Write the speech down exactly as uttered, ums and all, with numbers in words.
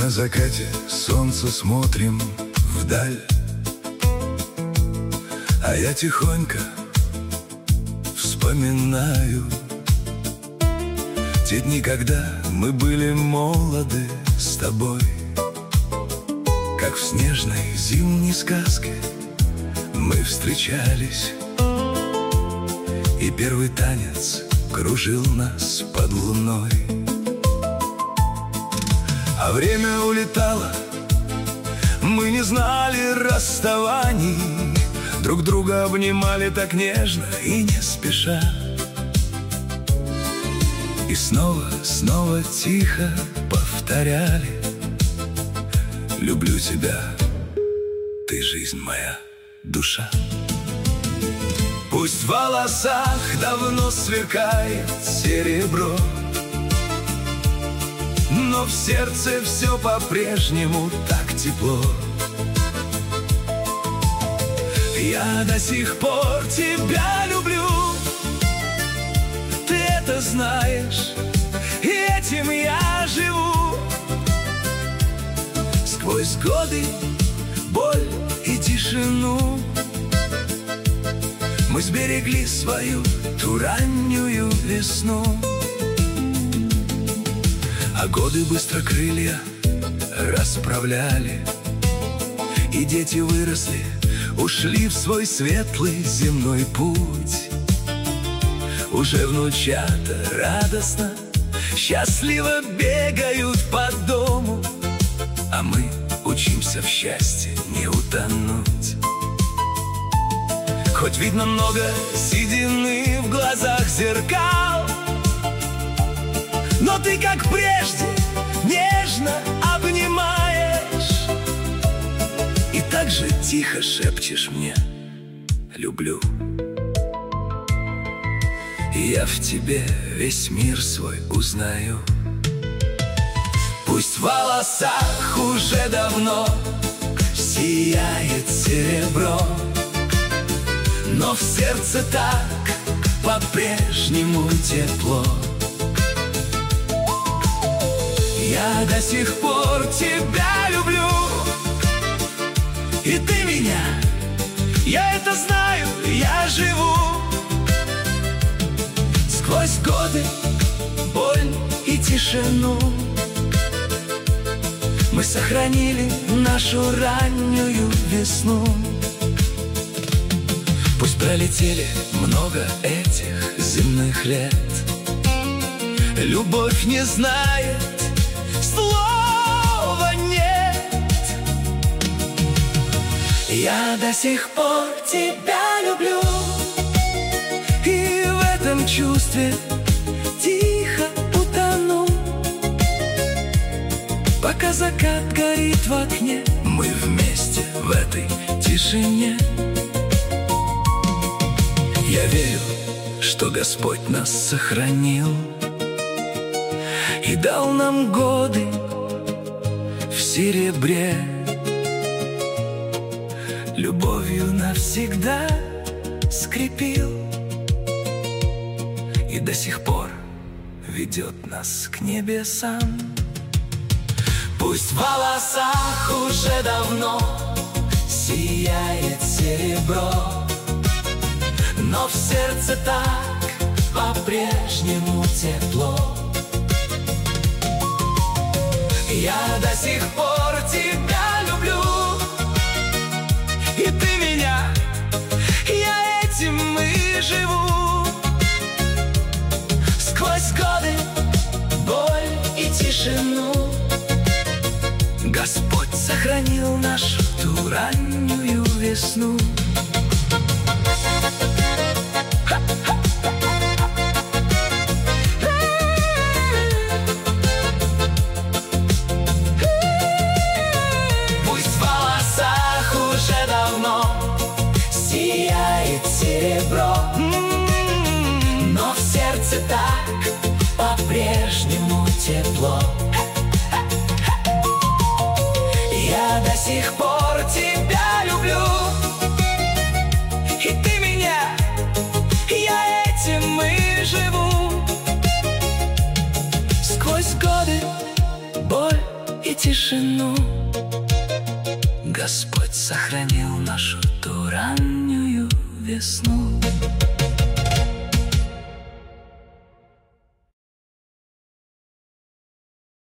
на закате солнца смотрим вдаль, а я тихонько вспоминаю те дни, когда мы были молоды с тобой. Как в снежной зимней сказке мы встречались, и первый танец кружил нас под луной. А время улетало, мы не знали расставаний, друг друга обнимали так нежно и не спеша. И снова, снова тихо повторяли: люблю тебя, ты жизнь моя, душа. Пусть в волосах давно сверкает серебро, но в сердце все по-прежнему так тепло. Я до сих пор тебя люблю, ты это знаешь, и этим я живу. Сквозь годы, боль и тишину мы сберегли свою ту раннюю весну. А годы быстро крылья расправляли, и дети выросли, ушли в свой светлый земной путь. Уже внучата радостно, счастливо бегают по дому, а мы учимся в счастье не утонуть. Хоть видно много седины в глазах зеркал, но ты, как прежде, нежно обнимаешь и так же тихо шепчешь мне: люблю. И я в тебе весь мир свой узнаю. Пусть в волосах уже давно сияет серебро, но в сердце так по-прежнему тепло. Я до сих пор тебя люблю, и ты меня, я это знаю, я живу. Сквозь годы, боль и тишину мы сохранили нашу раннюю весну. Пусть пролетели много этих земных лет, любовь не знает слова «нет». Я до сих пор тебя люблю, и в этом чувстве тихо утону. Пока закат горит в окне, мы вместе в этой тишине. Я верю, что Господь нас сохранил и дал нам годы в серебре, любовью навсегда скрепил и до сих пор ведет нас к небесам. Пусть в волосах уже давно сияет серебро, но в сердце так по-прежнему тепло. Я до сих пор тебя люблю, и ты меня, я этим и живу. Сквозь годы, боль и тишину Господь сохранил нашу ту раннюю весну. Пусть в волосах уже давно сияет серебро, но в сердце так по-прежнему тепло. Я до сих пор тебя люблю, и ты меня, я этим и живу. Сквозь годы, боль и и тишину. Господь сохранил нашу ту раннюю весну.